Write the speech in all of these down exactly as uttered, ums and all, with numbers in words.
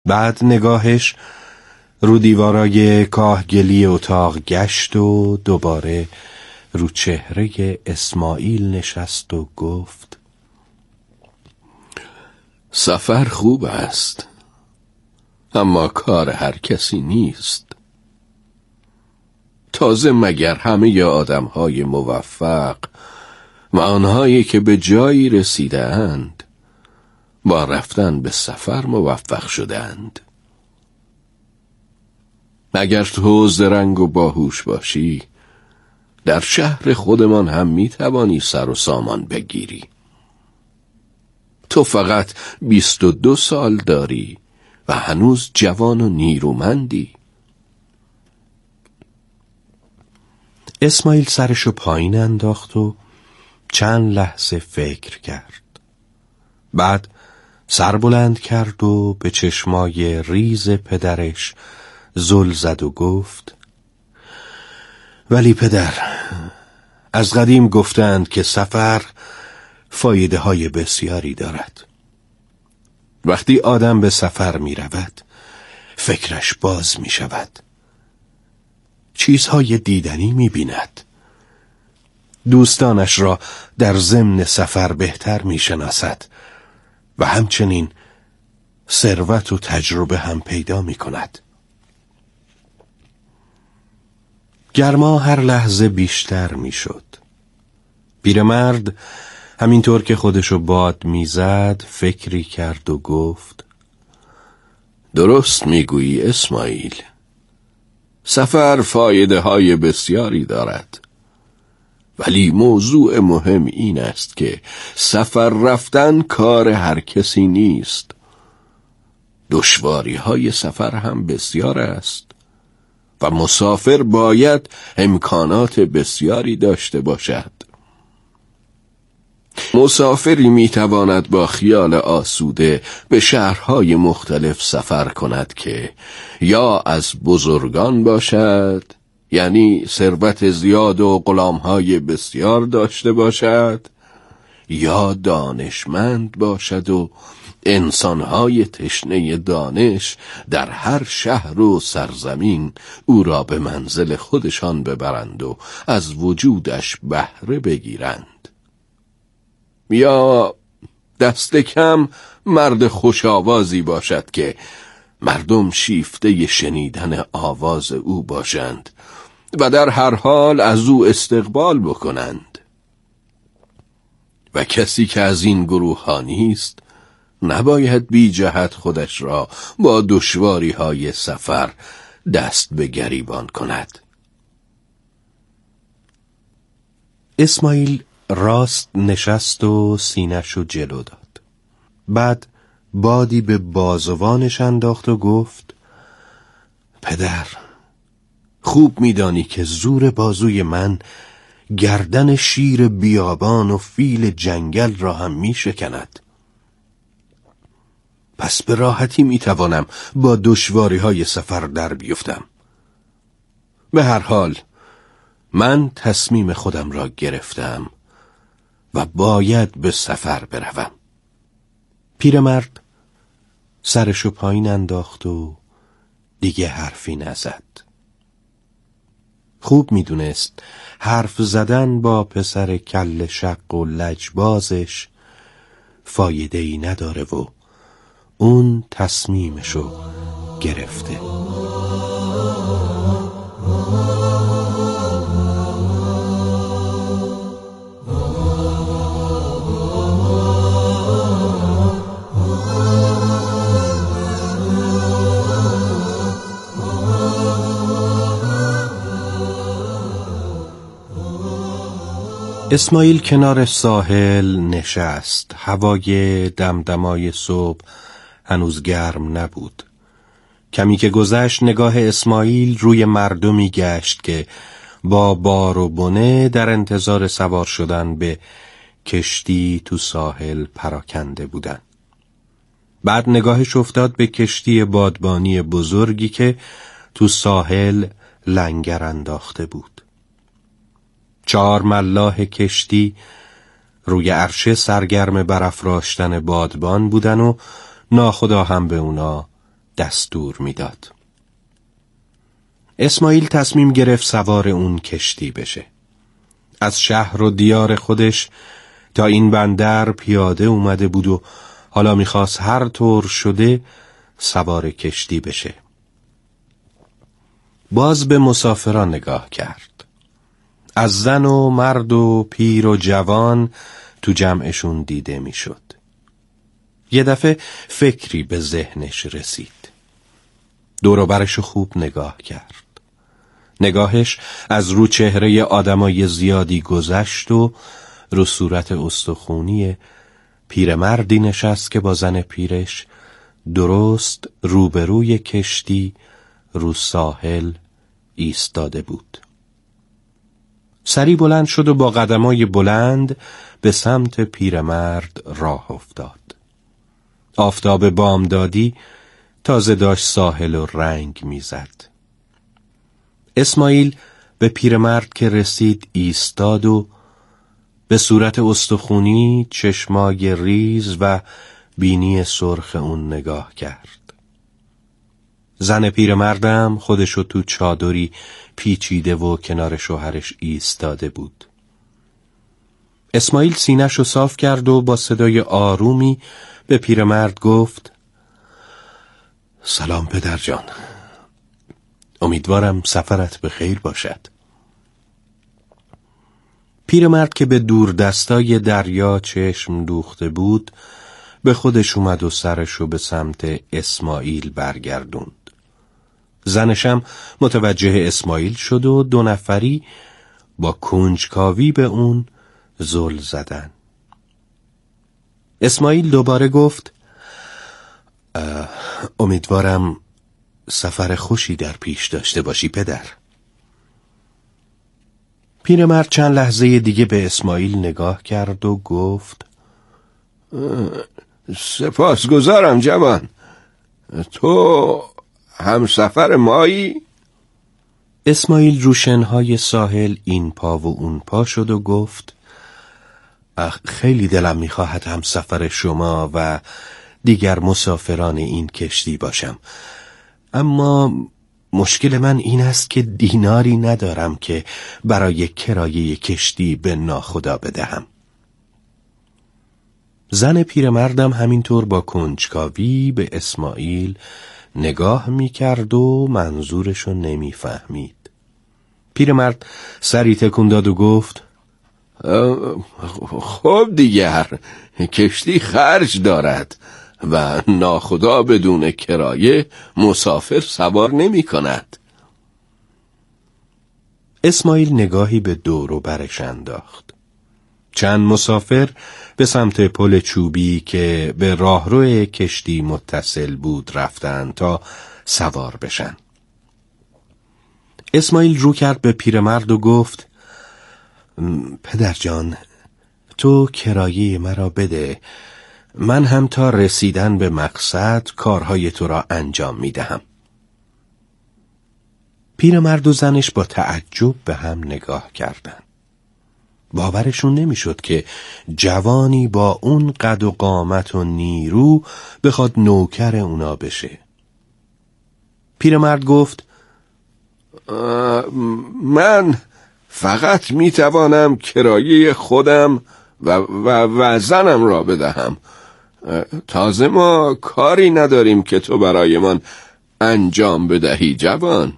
بعد نگاهش رو دیوارای کاهگلی اتاق گشت و دوباره رو چهره اسماعیل نشست و گفت: سفر خوب است، اما کار هر کسی نیست. تازه مگر همه آدم‌های موفق و آنهایی که به جایی رسیدند با رفتن به سفر موفق شدند؟ اگر تو زرنگ و باهوش باشی، در شهر خودمان هم میتوانی سر و سامان بگیری. تو فقط بیست و دو سال داری و هنوز جوان و نیرومندی. اسماعیل سرشو پایین انداخت و چند لحظه فکر کرد. بعد سر بلند کرد و به چشمای ریز پدرش زل زد و گفت: ولی پدر، از قدیم گفتند که سفر فایده های بسیاری دارد. وقتی آدم به سفر می رود فکرش باز می شود، چیزهای دیدنی می بیند، دوستانش را در ضمن سفر بهتر می شناسد و همچنین ثروت و تجربه هم پیدا می کند. گرما هر لحظه بیشتر می شد. پیرمرد همینطور که خودشو باد می زد فکری کرد و گفت: درست می گویی اسماعیل، سفر فایده های بسیاری دارد، ولی موضوع مهم این است که سفر رفتن کار هر کسی نیست. دشواری های سفر هم بسیار است و مسافر باید امکانات بسیاری داشته باشد. مسافری میتواند با خیال آسوده به شهرهای مختلف سفر کند که یا از بزرگان باشد، یعنی ثروت زیاد و غلامهای بسیار داشته باشد، یا دانشمند باشد و انسانهای تشنه دانش در هر شهر و سرزمین او را به منزل خودشان ببرند و از وجودش بهره بگیرند، یا دست کم مرد خوش‌آوازی باشد که مردم شیفته شنیدن آواز او باشند و در هر حال از او استقبال بکنند. و کسی که از این گروه ها نیست نباید بی جهت خودش را با دشواری های سفر دست به گریبان کند. اسماعیل راست نشست و سینه‌شو جلو داد. بعد بادی به بازوانش انداخت و گفت: پدر، خوب میدانی که زور بازوی من گردن شیر بیابان و فیل جنگل را هم می شکند. پس به راحتی می توانم با دشواری های سفر در بیفتم. به هر حال من تصمیم خودم را گرفتم و باید به سفر بروم. پیرمرد سرشو پایین انداخت و دیگه حرفی نزد. خوب میدونست حرف زدن با پسر کل شق و لجبازش فایده ای نداره و اون تصمیمشو گرفته. اسماعیل کنار ساحل نشست. هوای دمدمای صبح هنوز گرم نبود. کمی که گذشت نگاه اسماعیل روی مردمی گشت که با بار و بنه در انتظار سوار شدن به کشتی تو ساحل پراکنده بودن. بعد نگاهش افتاد به کشتی بادبانی بزرگی که تو ساحل لنگر انداخته بود. چهار ملاح کشتی روی عرشه سرگرم برافراشتن بادبان بودن و ناخدا هم به اونا دستور میداد. اسماعیل تصمیم گرفت سوار اون کشتی بشه. از شهر و دیار خودش تا این بندر پیاده اومده بود و حالا میخواست هر طور شده سوار کشتی بشه. باز به مسافران نگاه کرد. از زن و مرد و پیر و جوان تو جمعشون دیده میشد. یه دفعه فکری به ذهنش رسید. دور و برشو خوب نگاه کرد. نگاهش از رو چهره آدمای زیادی گذشت و رو صورت استخونی پیرمردی نشست که با زن پیرش درست روبروی کشتی رو ساحل ایستاده بود. سری بلند شد و با قدمای بلند به سمت پیرمرد راه افتاد. آفتاب بامدادی تازه داشت ساحل و رنگ میزد. اسماعیل به پیرمرد که رسید ایستاد و به صورت استخونی، چشمای ریز و بینی سرخ اون نگاه کرد. زن پیرمردم خودشو تو چادری پیچیده و کنار شوهرش ایستاده بود. اسماعیل سینه‌شو صاف کرد و با صدای آرومی به پیرمرد گفت: سلام پدر جان، امیدوارم سفرت به خیر باشد. پیرمرد که به دور دستای دریا چشم دوخته بود به خودش اومد و سرشو به سمت اسماعیل برگردوند. زنشم متوجه اسماعیل شد و دو نفری با کنجکاوی به اون زل زدن. اسماعیل دوباره گفت: امیدوارم سفر خوشی در پیش داشته باشی پدر. پیرمرد چند لحظه دیگه به اسماعیل نگاه کرد و گفت: سپاسگزارم جوان، تو همسفر مایی؟ اسماعیل رو شنهای ساحل این پا و اون پا شد و گفت: خیلی دلم میخواهد همسفر شما و دیگر مسافران این کشتی باشم، اما مشکل من این است که دیناری ندارم که برای کرایه کشتی به ناخدا بدهم. زن پیرمردم همینطور با کنجکاوی به اسماعیل نگاه میکرد و منظورشو نمیفهمید. پیرمرد سری تکون داد و گفت: خب دیگر کشتی خرج دارد و ناخدا بدون کرایه مسافر سوار نمی کند. اسماعیل نگاهی به دور و برش انداخت. چند مسافر به سمت پل چوبی که به راهرو کشتی متصل بود رفتند تا سوار بشن. اسماعیل رو کرد به پیرمرد و گفت: پدر جان، تو کرایه مرا بده، من هم تا رسیدن به مقصد کارهای تو را انجام می دهم. پیرمرد و زنش با تعجب به هم نگاه کردند. باورشون نمیشد که جوانی با اون قد و قامت و نیرو بخواد نوکر اونا بشه. پیرمرد گفت: من فقط میتوانم کرایه خودم و, و, و زنم را بدهم. تازه ما کاری نداریم که تو برایمان انجام بدهی جوان.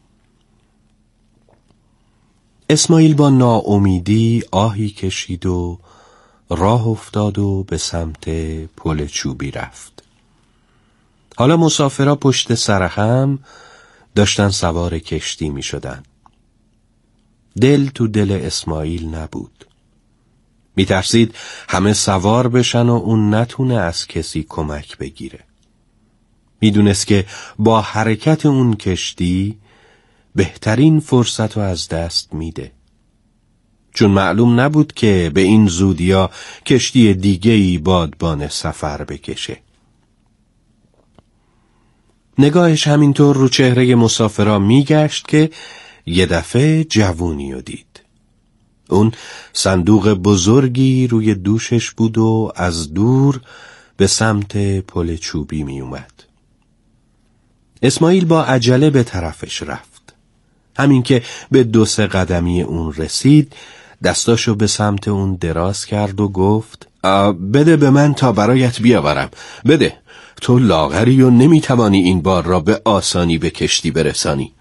اسماعیل با ناامیدی آهی کشید و راه افتاد و به سمت پل چوبی رفت. حالا مسافرها پشت سر هم داشتن سوار کشتی می شدن. دل تو دل اسماعیل نبود. می ترسید همه سوار بشن و اون نتونه از کسی کمک بگیره. می دونست که با حرکت اون کشتی بهترین فرصت رو از دست میده، چون معلوم نبود که به این زودیا کشتی دیگه‌ای بادبان سفر بکشه. نگاهش همینطور رو چهره مسافرها میگشت که یه دفعه جوونی رو دید. اون صندوق بزرگی روی دوشش بود و از دور به سمت پل چوبی می اومد. اسماعیل با عجله به طرفش رفت. همین که به دو سه قدمی اون رسید، دستاشو به سمت اون دراز کرد و گفت بده به من تا برایت بیاورم. بده، تو لاغری و نمیتوانی این بار را به آسانی به کشتی برسانی.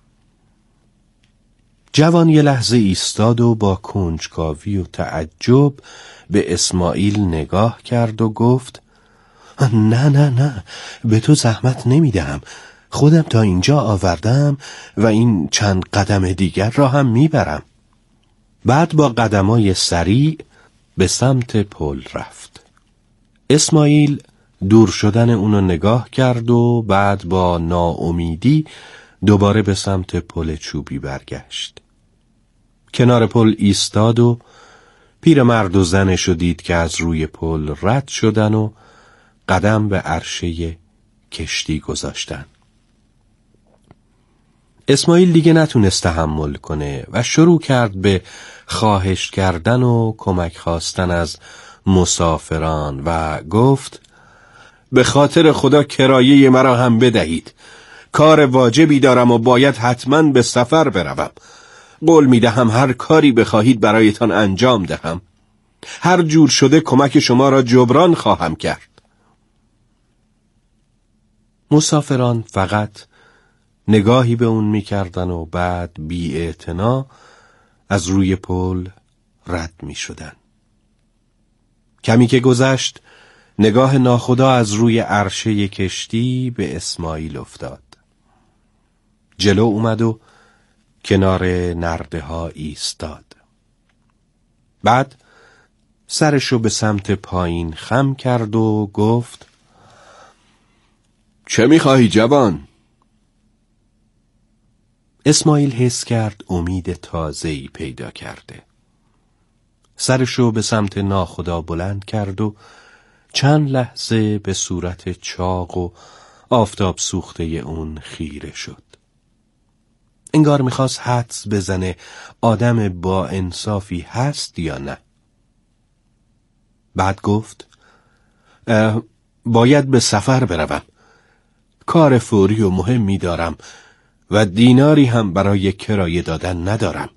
جوان یه لحظه ایستاد و با کنجکاوی و تعجب به اسماعیل نگاه کرد و گفت نه نه نه، به تو زحمت نمیدهم، خودم تا اینجا آوردم و این چند قدم دیگر را هم میبرم. بعد با قدمای سریع به سمت پل رفت. اسماعیل دور شدن اونو نگاه کرد و بعد با ناامیدی دوباره به سمت پل چوبی برگشت. کنار پل ایستاد و پیرمرد و زنشو دید که از روی پل رد شدن و قدم به عرشه کشتی گذاشتن. اسماعیل دیگه نتونست تحمل کنه و شروع کرد به خواهش کردن و کمک خواستن از مسافران و گفت به خاطر خدا کرایه مرا هم بدهید. کار واجبی دارم و باید حتما به سفر بروم. قول میدهم هر کاری بخواهید برایتان انجام دهم. هر جور شده کمک شما را جبران خواهم کرد. مسافران فقط نگاهی به اون میکردن و بعد بی‌اعتنا از روی پل رد میشدن. کمی که گذشت، نگاه ناخدا از روی عرشه کشتی به اسماعیل افتاد. جلو اومد و کنار نرده ها ایستاد. بعد سرشو به سمت پایین خم کرد و گفت چه میخواهی جوان؟ اسماعیل حس کرد امید تازه‌ای پیدا کرده. سرشو به سمت ناخدا بلند کرد و چند لحظه به صورت چاق و آفتاب سوخته اون خیره شد. انگار میخواست حدس بزنه آدم با انصافی هست یا نه. بعد گفت باید به سفر بروم. کار فوری و مهمی دارم و دیناری هم برای کرایه دادن ندارم.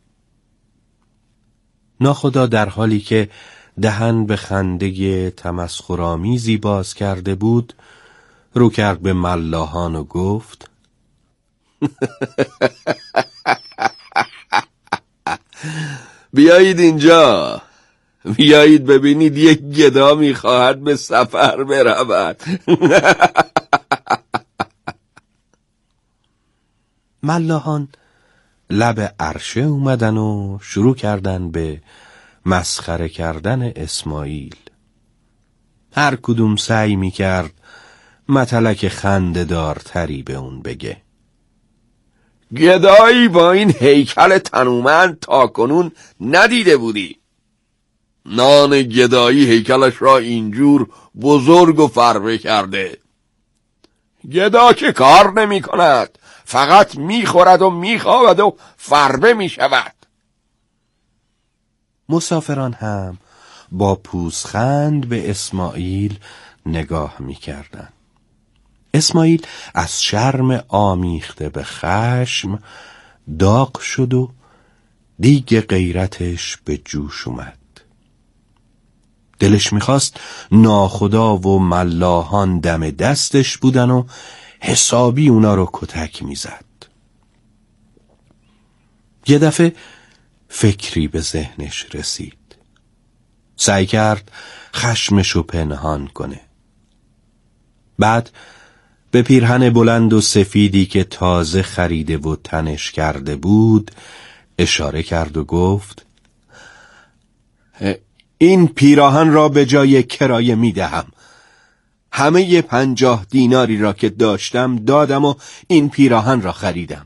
ناخدا در حالی که دهن به خنده تمسخرآمیزی باز کرده بود، رو کرد به ملاحان و گفت بیایید اینجا، بیایید ببینید یک گدا میخواهد به سفر برود. ملاحان لب عرشه اومدن و شروع کردن به مسخره کردن اسماعیل. هر کدوم سعی میکرد متلک خنده‌دارتری به اون بگه. گدایی با این هیکل تنومند تا کنون ندیده بودی. نان گدایی هیکلش را اینجور بزرگ و فربه کرده. گدا که کار نمی کند، فقط می خورد و می خوابد و فربه می شود. مسافران هم با پوزخند به اسماعیل نگاه می کردن. اسماعیل از شرم آمیخته به خشم داغ شد و دیگ غیرتش به جوش اومد. دلش میخواست ناخدا و ملاحان دم دستش بودن و حسابی اونا رو کتک میزد. یه دفعه فکری به ذهنش رسید. سعی کرد خشمشو پنهان کنه. بعد به پیرهن بلند و سفیدی که تازه خریده و تنش کرده بود اشاره کرد و گفت این پیراهن را به جای کرایه می دهم. همه پنجاه دیناری را که داشتم دادم و این پیراهن را خریدم.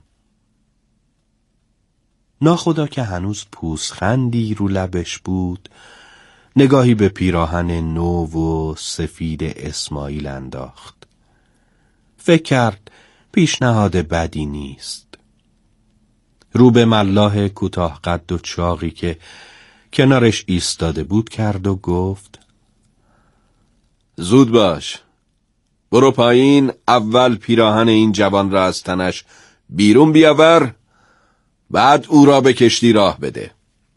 ناخدا که هنوز پوزخندی رو لبش بود نگاهی به پیراهن نو و سفید اسماعیل انداخت. فکر کرد پیشنهاد بدی نیست. رو به ملاح کوتاه قد و چاقی که کنارش ایستاده بود کرد و گفت زود باش، برو پایین، اول پیراهن این جوان را از تنش بیرون بیاور، بعد او را به کشتی راه بده.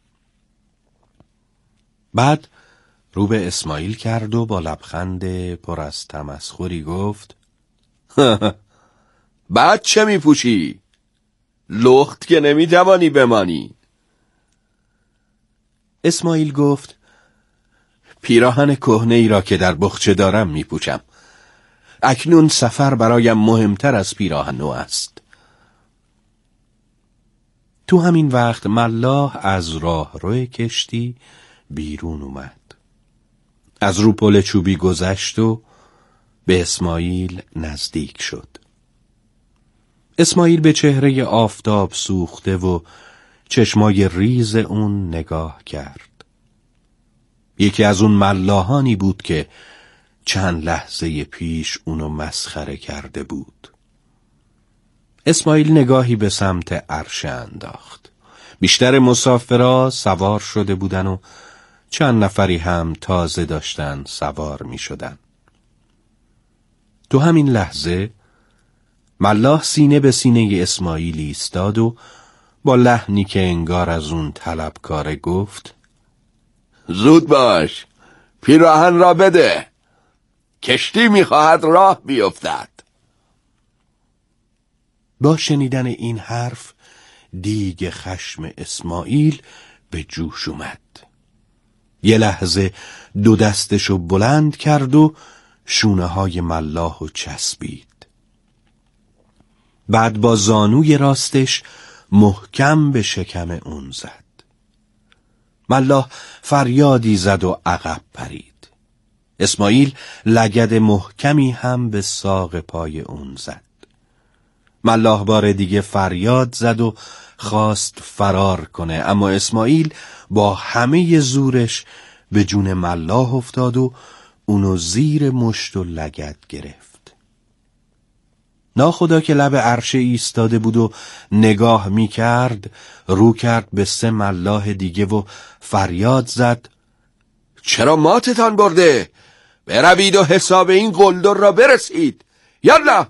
بعد رو به اسماعیل کرد و با لبخند پر از تمسخری گفت بعد چه می پوشی؟ لخت که نمی توانی بمانی. اسماعیل گفت پیراهن کهنه ای را که در بخچه دارم می پوشم. اکنون سفر برایم مهمتر از پیراهن نو است. تو همین وقت ملاح از راهرو کشتی بیرون اومد. از رو پل چوبی گذشت و به اسماعیل نزدیک شد. اسماعیل به چهره آفتاب سوخته و چشمای ریز اون نگاه کرد. یکی از اون ملاحانی بود که چند لحظه پیش اونو مسخره کرده بود. اسماعیل نگاهی به سمت عرشه انداخت. بیشتر مسافرها سوار شده بودن و چند نفری هم تازه داشتن سوار می شدن. تو همین لحظه ملاح سینه به سینه اسماعیل ایستاد و با لحنی که انگار از اون طلبکاره گفت زود باش، پیراهن را بده، کشتی میخواهد راه بیفتد. با شنیدن این حرف دیگ خشم اسماعیل به جوش اومد. یه لحظه دو دستشو بلند کرد و شونه های ملاحو چسبید. بعد با زانوی راستش محکم به شکم اون زد. ملاح فریادی زد و عقب پرید. اسماعیل لگد محکمی هم به ساق پای اون زد. ملاح بار دیگه فریاد زد و خواست فرار کنه، اما اسماعیل با همه زورش به جون ملاح افتاد و اونو زیر مشت و لگد گرفت. ناخدا که لب عرشه ایستاده بود و نگاه می کرد، رو کرد به سه ملاح دیگه و فریاد زد چرا ماتتان برده؟ بروید و حساب این قلدر را برسید. یالا!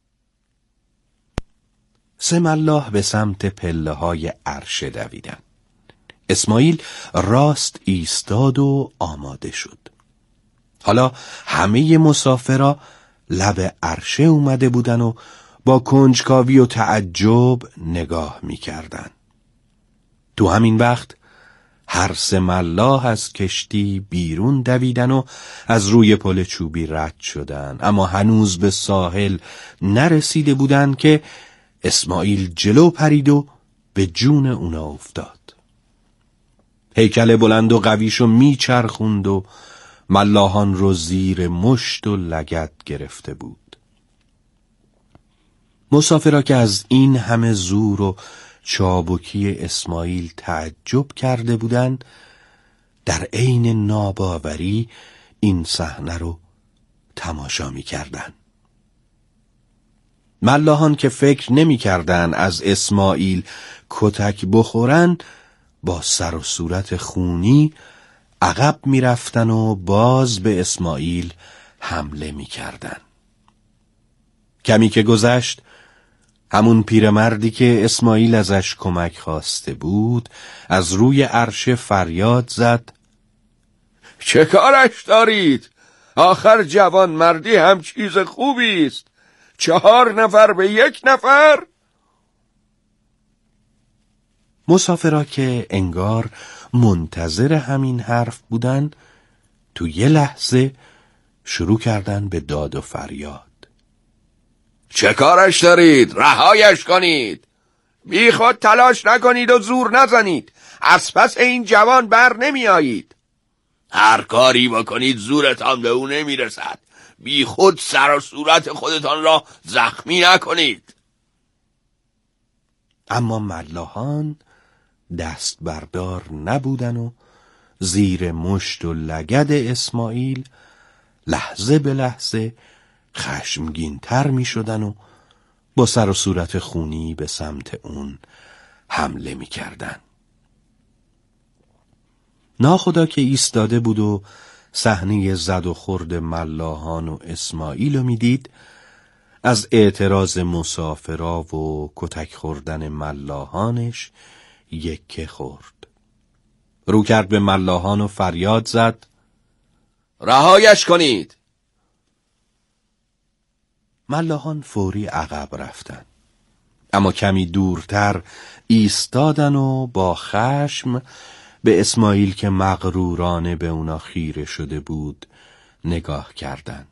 سه ملاح به سمت پله های عرشه دویدن. اسماعیل راست ایستاد و آماده شد. حالا همه مسافرها لب عرشه اومده بودن و با کنجکاوی و تعجب نگاه می کردن. تو همین وقت هر سه ملاح از کشتی بیرون دویدن و از روی پل چوبی رد شدن، اما هنوز به ساحل نرسیده بودن که اسماعیل جلو پرید و به جون اونا افتاد. هیکل بلند و قویشو میچرخوند و ملاحان رو زیر مشت و لگد گرفته بود. مسافرها که از این همه زور و چابکی اسماعیل تعجب کرده بودند، در عین ناباوری این صحنه رو تماشا می‌کردند. ملاحان که فکر نمی‌کردند از اسماعیل کتک بخورن، با سر و صورت خونی عقب می‌رفتن و باز به اسماعیل حمله می‌کردند. کمی که گذشت، همون پیرمردی که اسماعیل ازش کمک خواسته بود از روی عرشه فریاد زد چه کارش دارید؟ آخر جوان مردی هم چیز خوبی است. چهار نفر به یک نفر. مسافرها که انگار منتظر همین حرف بودن، تو یه لحظه شروع کردن به داد و فریاد. چه کارش دارید؟ رهایش کنید. بی خود تلاش نکنید و زور نزنید. از پس این جوان بر نمی آیید. هر کاری بکنید زورتان به او نمی رسد. بی خود سر و صورت خودتان را زخمی نکنید. اما ملاحان دست بردار نبودن و زیر مشت و لگد اسماعیل لحظه به لحظه خشمگین تر می شدن و با سر و صورت خونی به سمت اون حمله می کردن. ناخدا که ایستاده بود و صحنه زد و خورد ملاحان و اسماعیل رو میدید، از اعتراض مسافرا و کتک خوردن ملاحانش یکه خورد. رو کرد به ملاحان و فریاد زد: رهایش کنید! ملاحان فوری عقب رفتن، اما کمی دورتر ایستادن و با خشم به اسماعیل که مغرورانه به اونا خیره شده بود نگاه کردن.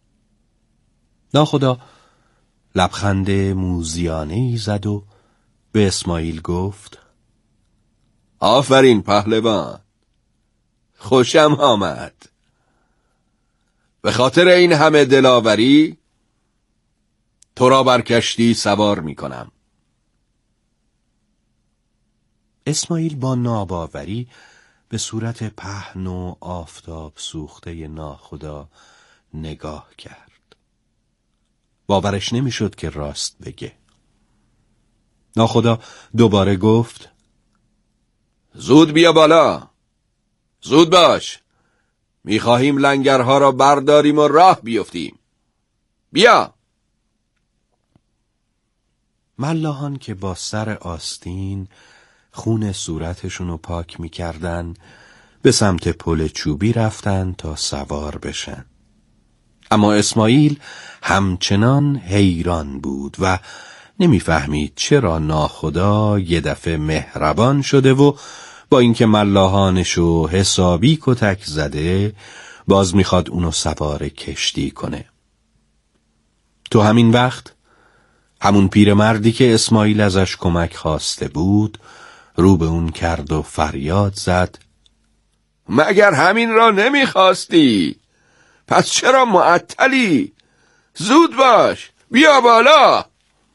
ناخدا لبخند موذیانه ای زد و به اسماعیل گفت: آفرین پهلوان، خوشم آمد. به خاطر این همه دلاوری تو را بر کشتی سوار می کنم. اسماعیل با ناباوری به صورت پهن و آفتاب سوخته ناخدا نگاه کرد. باورش نمیشد که راست بگه. ناخدا دوباره گفت: زود بیا بالا، زود باش، میخواهیم لنگرها را برداریم و راه بیفتیم. بیا. ملاحان که با سر آستین خون صورتشون رو پاک میکردن به سمت پل چوبی رفتن تا سوار بشن. اما اسماعیل همچنان حیران بود و نمیفهمید چرا ناخدا یه دفعه مهربان شده و با اینکه ملاحانشو حسابی کتک زده باز میخواد اونو سوار کشتی کنه. تو همین وقت همون پیرمردی که اسماعیل ازش کمک خواسته بود رو به اون کرد و فریاد زد: مگر همین را نمیخواستی؟ پس چرا معطلی؟ زود باش، بیا بالا.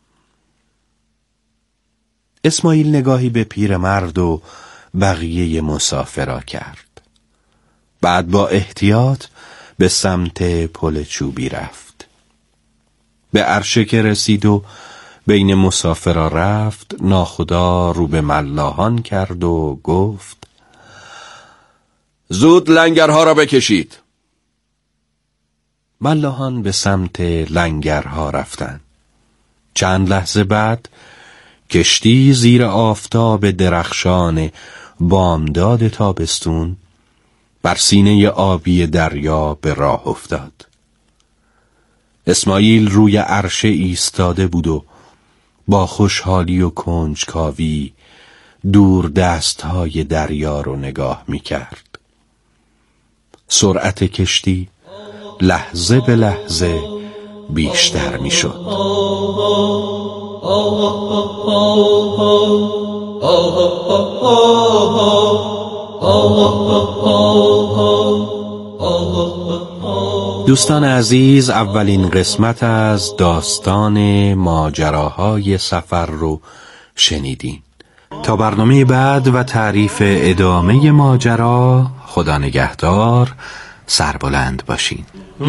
اسماعیل نگاهی به پیرمرد و بقیه مسافرا کرد. بعد با احتیاط به سمت پل چوبی رفت. به عرشه که رسید و بین مسافرا رفت، ناخدا رو به ملاحان کرد و گفت: زود لنگرها را بکشید. ملاحان به سمت لنگرها رفتند. چند لحظه بعد کشتی زیر آفتاب درخشان بامداد تابستون بر سینه آبی دریا به راه افتاد. اسماعیل روی عرشه ایستاده بود و با خوشحالی و کنجکاوی دور دستهای دریا رو نگاه می کرد. سرعت کشتی لحظه به لحظه بیشتر می شد. دوستان عزیز، اولین قسمت از داستان ماجراهای سفر رو شنیدین. تا برنامه بعد و تعریف ادامه ماجرا، خدا نگهدار، سربلند باشین.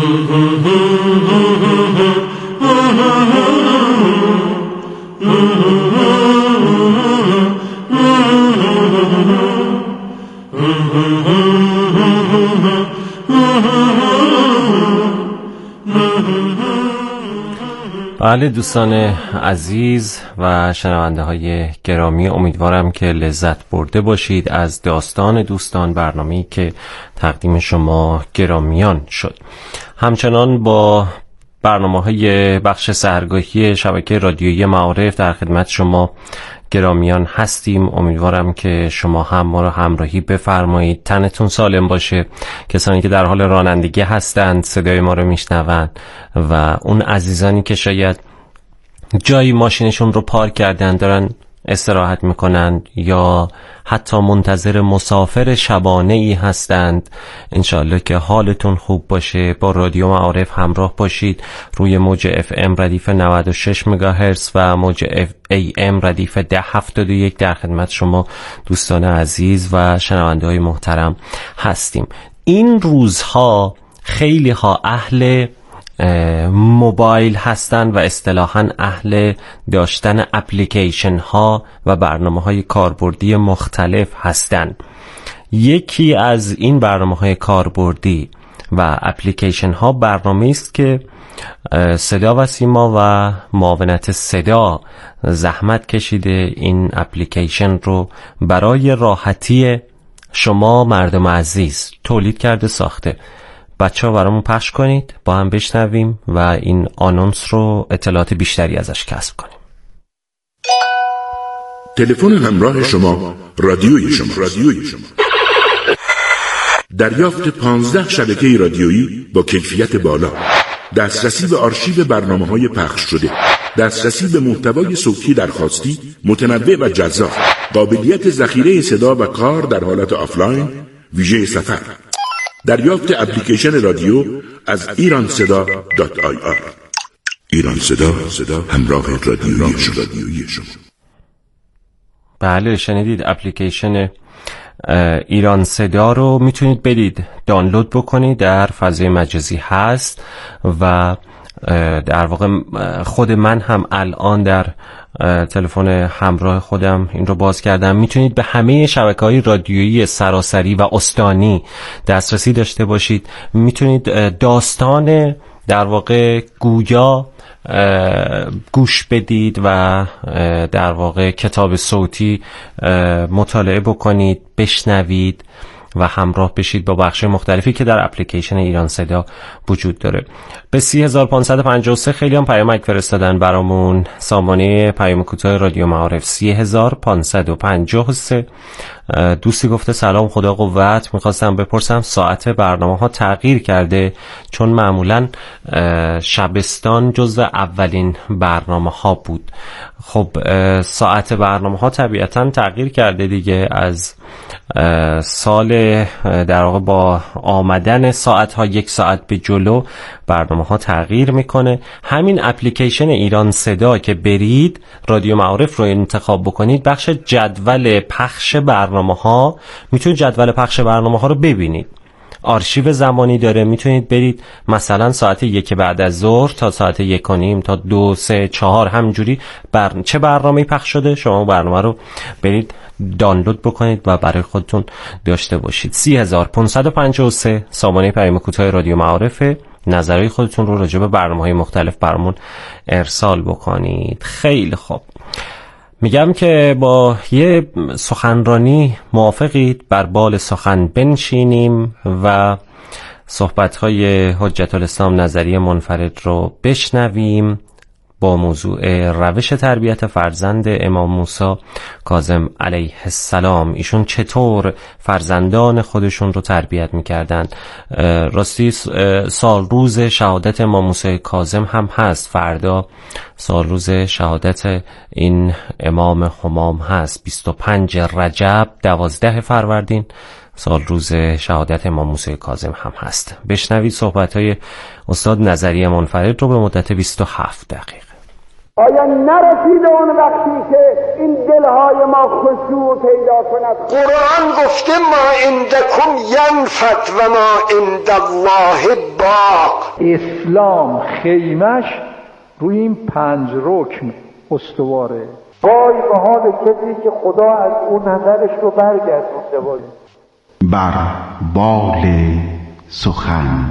بله دوستان عزیز و شنونده های گرامی، امیدوارم که لذت برده باشید از داستان دوستان، برنامه‌ای که تقدیم شما گرامیان شد. همچنان با برنامه‌های بخش سحرگاهی شبکه رادیویی معارف در خدمت شما گرامیان هستیم. امیدوارم که شما هم ما را همراهی بفرمایید. تنتون سالم باشه. کسانی که در حال رانندگی هستند صدای ما رو میشنوند و اون عزیزانی که شاید جایی ماشینشون رو پارک کردن دارن استراحت میکنند یا حتی منتظر مسافر شبانه ای هستند، انشالله که حالتون خوب باشه. با رادیو معارف همراه باشید. روی موج اف ام ردیف نود و شش مگاهرتز و موج ای ام ردیف ده هفتاد و یک در خدمت شما دوستان عزیز و شنونده های محترم هستیم. این روزها خیلی ها اهل موبایل هستن و اصطلاحاً اهل داشتن اپلیکیشن ها و برنامه های کاربردی مختلف هستن. یکی از این برنامه‌های کاربردی و اپلیکیشن ها برنامه است که صدا و سیما و معاونت صدا زحمت کشیده این اپلیکیشن رو برای راحتی شما مردم عزیز تولید کرده ساخته. بچه ها برامون پخش کنید، با هم بشنویم و این آنونس رو اطلاعات بیشتری ازش کسب کنیم. تلفن همراه شما، رادیوی شما، رادیوی شما. دریافت پانزده شبکه رادیویی با کیفیت بالا، دسترسی به آرشیو برنامه‌های پخش شده، دسترسی به محتوای صوتی درخواستی متنوع و جذاب، قابلیت ذخیره صدا و کار در حالت آفلاین، ویژه سفر. دریافت اپلیکیشن رادیو از ایران صدا دات آی آر. ایران صدا، صدا همراه رادیوی شما. بله، شنیدید. اپلیکیشن ایران صدا رو میتونید برید دانلود بکنید، در فضای مجازی هست و در واقع خود من هم الان در تلفن همراه خودم این رو باز کردم. میتونید به همه شبکه‌های رادیویی سراسری و استانی دسترسی داشته باشید. میتونید داستان در واقع گویا گوش بدید و در واقع کتاب صوتی مطالعه بکنید، بشنوید و همراه بشید با بخش مختلفی که در اپلیکیشن ایران صدا وجود داره. به سی هزار و پانصد و پنجاه و سه خیلی هم پیامک فرستادن برامون. سامانه پیام کوتاه رادیو معارف سی هزار و پانصد و پنجاه و سه. دوستی گفته سلام، خدا قوت، میخواستم بپرسم ساعت برنامه ها تغییر کرده؟ چون معمولا شبستان جزو اولین برنامه ها بود. خب ساعت برنامه ها طبیعتا تغییر کرده دیگه. از سال در واقع با آمدن ساعت ها یک ساعت به جلو برنامه ها تغییر میکنه. همین اپلیکیشن ایران صدا که برید رادیو معارف رو انتخاب بکنید، بخش جدول پخش برنامه ها، میتونید جدول پخش برنامه ها رو ببینید. آرشیو زمانی داره، میتونید برید مثلا ساعت یک بعد از ظهر تا ساعت یک و نیم تا دو سه چهار همجوری بر... چه برنامه‌ای پخش شده شما برنامه رو برید دانلود بکنید و برای خودتون داشته باشید. سی هزار و پانصد و پنجاه و سه سامانه پیام کوتاه رادیو معارفه. نظرهای خودتون رو راجع به برنامه‌های مختلف برامون ارسال بکنید. خیلی خوب، میگم که با یه سخنرانی موافقید بر بال سخن بنشینیم و صحبت‌های حجت الاسلام نظریه منفرد رو بشنویم با موضوع روش تربیت فرزند امام موسی کاظم علیه السلام. ایشون چطور فرزندان خودشون رو تربیت میکردن. راستی سال روز شهادت امام موسی کاظم هم هست، فردا سال روز شهادت این امام همام هست. بیست و پنج رجب دوازده فروردین سال روز شهادت امام موسی کاظم هم هست. بشنوید صحبت‌های استاد نظریه منفرد رو به مدت بیست و هفت دقیقه. آیا نرسیده اون وقتی که این دلهای ما خشوع پیدا کند؟ قرآن گفته ما عندکم ینفد و ما عند الله باق. اسلام خیمش روی این پنج رکن استواره. وای به حال کسی که خدا از اون نظرش رو برگردونده باشه. بر بال سخن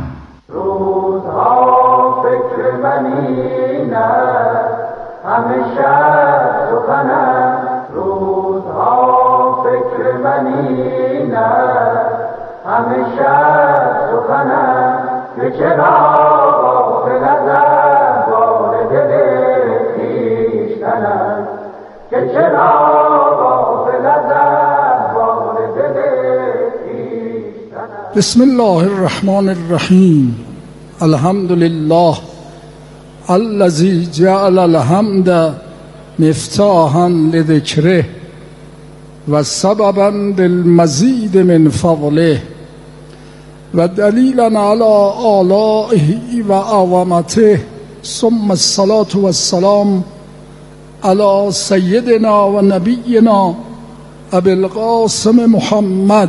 روزها فکر منینه همیشه سخنم، روزها فکر منینه همیشه سخنم، که چرا غافل از احوال دل خویشتنم، که چرا غافل از احوال دل خویشتنم. بسم الله الرحمن الرحیم. الحمد لله الذي جعل الحمد مفتاحا لذكره و سببا للمزيد من فضله و دلیلا على آلائه و عظمته، ثم الصلاة والسلام على سيدنا و نبينا ابي القاسم محمد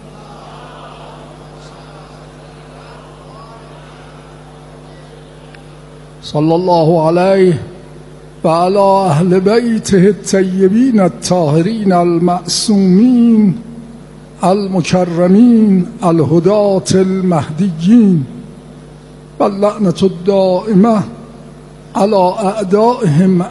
صلی الله علیه و علی اهل بیته الطیبین الطاهرین المعصومین المكرمين الهداة المهديين واللعنة الدائمة على أعدائهم